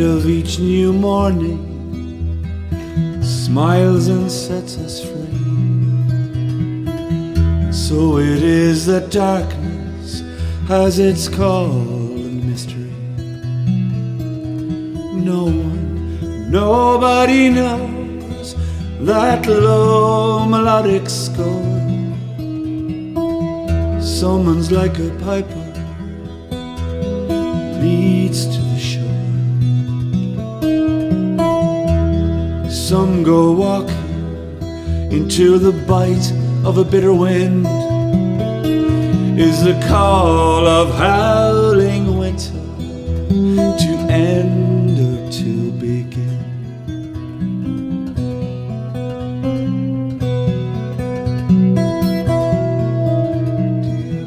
of each new morning smiles and sets us free. So it is that darkness has its call and mystery. No one, nobody knows that low melodic score summons like a piper, leads to the shore. Some go walking into the bite of a bitter wind, is the call of howling winter to end or to begin. Dear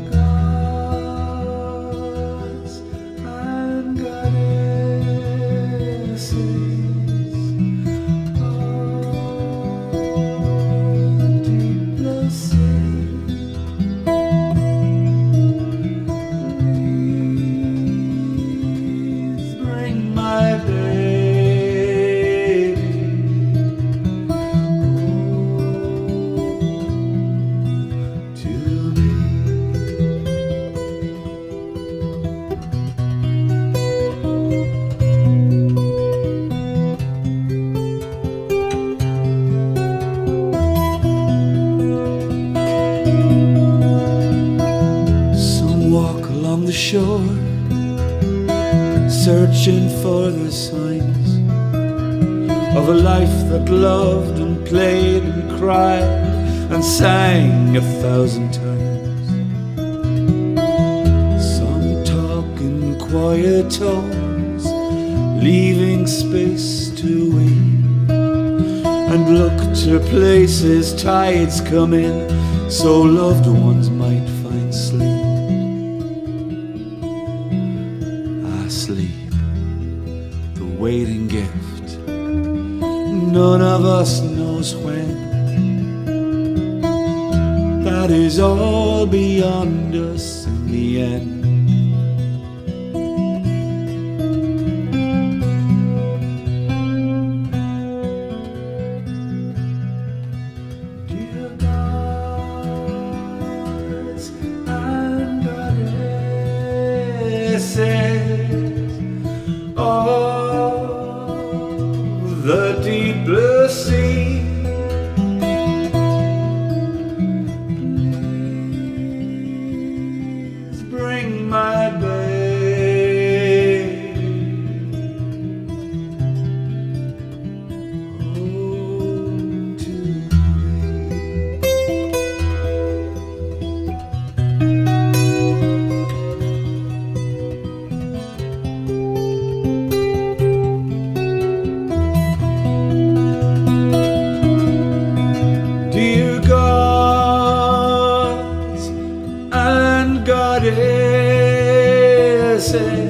gods and goddesses, the shore, searching for the signs of a life that loved and played and cried and sang 1,000 times. Some talk in quiet tones, leaving space to weave, and look to places tides come in, so loved ones might find sleep. Sleep, the waiting gift, none of us knows when. That is all beyond us in the end. Dear gods and goddesses, oh, the deep blue sea, please bring my babe home to goddesses.